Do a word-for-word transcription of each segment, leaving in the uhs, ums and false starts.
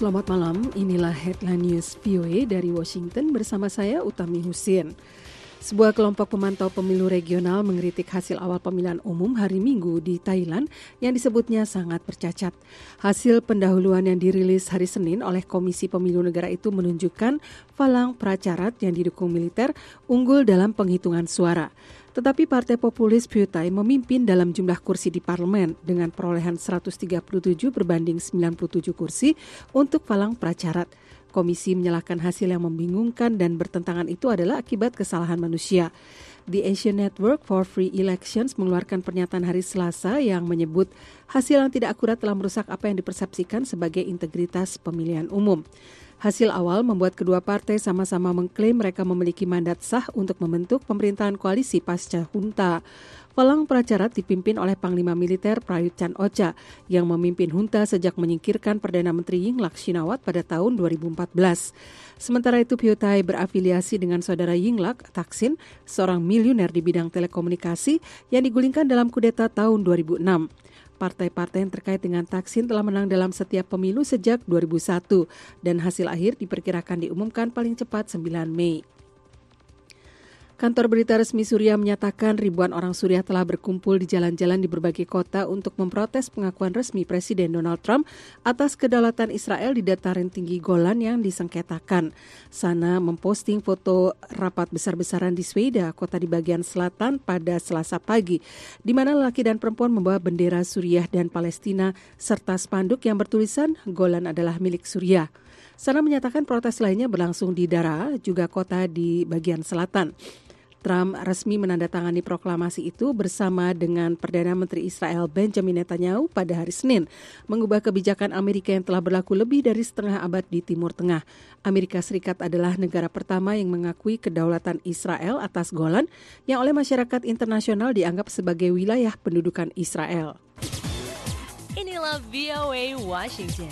Selamat malam, inilah Headline News V O A dari Washington bersama saya Utami Husin. Sebuah kelompok pemantau pemilu regional mengkritik hasil awal pemilihan umum hari Minggu di Thailand yang disebutnya sangat bercacat. Hasil pendahuluan yang dirilis hari Senin oleh Komisi Pemilu Negara itu menunjukkan Phalang Pracharat yang didukung militer unggul dalam penghitungan suara. Tetapi Partai Populis Pheu Thai memimpin dalam jumlah kursi di parlemen dengan perolehan seratus tiga puluh tujuh berbanding sembilan puluh tujuh kursi untuk Phalang Pracharat. Komisi menyalahkan hasil yang membingungkan dan bertentangan itu adalah akibat kesalahan manusia. The Asian Network for Free Elections mengeluarkan pernyataan hari Selasa yang menyebut hasil yang tidak akurat telah merusak apa yang dipersepsikan sebagai integritas pemilihan umum. Hasil awal membuat kedua partai sama-sama mengklaim mereka memiliki mandat sah untuk membentuk pemerintahan koalisi pasca junta. Phalang Pracharat dipimpin oleh Panglima Militer Prayut Chan-o-cha yang memimpin junta sejak menyingkirkan Perdana Menteri Yingluck Shinawatra pada tahun dua ribu empat belas. Sementara itu Pheu Thai berafiliasi dengan saudara Yingluck, Thaksin, seorang miliuner di bidang telekomunikasi yang digulingkan dalam kudeta tahun dua ribu enam. Partai-partai yang terkait dengan Thaksin telah menang dalam setiap pemilu sejak dua ribu satu dan hasil akhir diperkirakan diumumkan paling cepat sembilan Mei. Kantor berita resmi Suriah menyatakan ribuan orang Suriah telah berkumpul di jalan-jalan di berbagai kota untuk memprotes pengakuan resmi Presiden Donald Trump atas kedaulatan Israel di dataran tinggi Golan yang disengketakan. Sana memposting foto rapat besar-besaran di Sweda, kota di bagian selatan pada Selasa pagi, di mana lelaki dan perempuan membawa bendera Suriah dan Palestina serta spanduk yang bertulisan Golan adalah milik Suriah. Sana menyatakan protes lainnya berlangsung di Daraa, juga kota di bagian selatan. Trump resmi menandatangani proklamasi itu bersama dengan Perdana Menteri Israel Benjamin Netanyahu pada hari Senin, mengubah kebijakan Amerika yang telah berlaku lebih dari setengah abad di Timur Tengah. Amerika Serikat adalah negara pertama yang mengakui kedaulatan Israel atas Golan yang oleh masyarakat internasional dianggap sebagai wilayah pendudukan Israel. Inilah V O A Washington.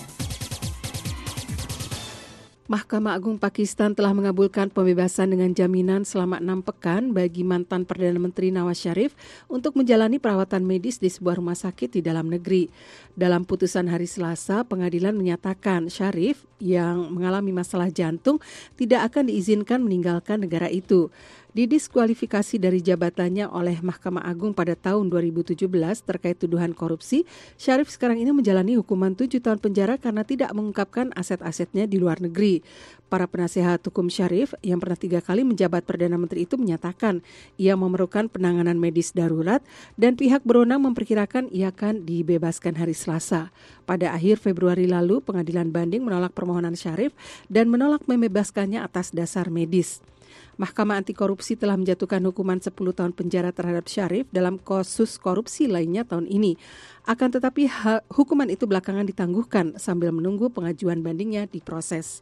Mahkamah Agung Pakistan telah mengabulkan pembebasan dengan jaminan selama enam pekan bagi mantan Perdana Menteri Nawaz Sharif untuk menjalani perawatan medis di sebuah rumah sakit di dalam negeri. Dalam putusan hari Selasa, pengadilan menyatakan Sharif yang mengalami masalah jantung tidak akan diizinkan meninggalkan negara itu. Didiskualifikasi dari jabatannya oleh Mahkamah Agung pada tahun dua ribu tujuh belas terkait tuduhan korupsi, Sharif sekarang ini menjalani hukuman tujuh tahun penjara karena tidak mengungkapkan aset-asetnya di luar negeri. Para penasehat hukum Sharif yang pernah tiga kali menjabat Perdana Menteri itu menyatakan ia memerlukan penanganan medis darurat dan pihak berwenang memperkirakan ia akan dibebaskan hari Selasa. Pada akhir Februari lalu, pengadilan banding menolak permohonan Sharif dan menolak membebaskannya atas dasar medis. Mahkamah Anti Korupsi telah menjatuhkan hukuman sepuluh tahun penjara terhadap Sharif dalam kasus korupsi lainnya tahun ini. Akan tetapi ha- hukuman itu belakangan ditangguhkan sambil menunggu pengajuan bandingnya diproses.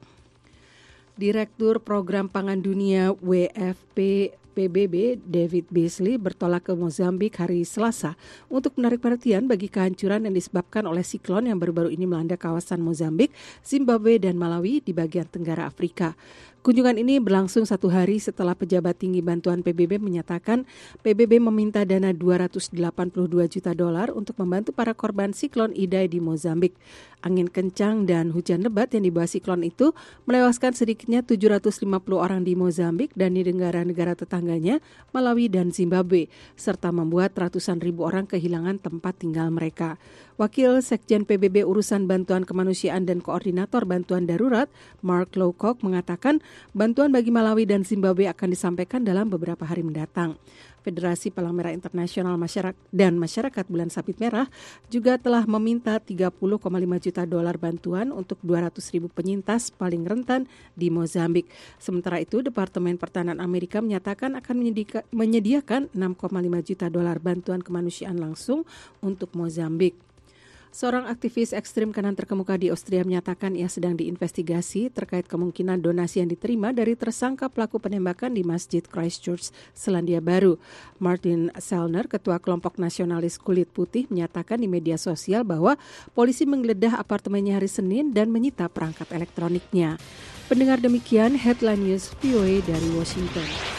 Direktur Program Pangan Dunia W F P P B B David Beasley bertolak ke Mozambik hari Selasa untuk menarik perhatian bagi kehancuran yang disebabkan oleh siklon yang baru-baru ini melanda kawasan Mozambik, Zimbabwe dan Malawi di bagian tenggara Afrika. Kunjungan ini berlangsung satu hari setelah pejabat tinggi bantuan P B B menyatakan P B B meminta dana dua ratus delapan puluh dua juta dolar untuk membantu para korban siklon Idai di Mozambik. Angin kencang dan hujan lebat yang dibawa siklon itu melewaskan sedikitnya tujuh ratus lima puluh orang di Mozambik dan di negara-negara tetangganya, Malawi dan Zimbabwe, serta membuat ratusan ribu orang kehilangan tempat tinggal mereka. Wakil Sekjen P B B Urusan Bantuan Kemanusiaan dan Koordinator Bantuan Darurat, Mark Lowcock, mengatakan bantuan bagi Malawi dan Zimbabwe akan disampaikan dalam beberapa hari mendatang. Federasi Palang Merah Internasional Masyarakat dan Masyarakat Bulan Sabit Merah juga telah meminta tiga puluh koma lima juta dolar bantuan untuk dua ratus ribu penyintas paling rentan di Mozambik. Sementara itu, Departemen Pertahanan Amerika menyatakan akan menyedika, menyediakan enam koma lima juta dolar bantuan kemanusiaan langsung untuk Mozambik. Seorang aktivis ekstrem kanan terkemuka di Austria menyatakan ia sedang diinvestigasi terkait kemungkinan donasi yang diterima dari tersangka pelaku penembakan di Masjid Christchurch, Selandia Baru. Martin Sellner, ketua kelompok nasionalis kulit putih, menyatakan di media sosial bahwa polisi menggeledah apartemennya hari Senin dan menyita perangkat elektroniknya. Pendengar, demikian Headline News V O A dari Washington.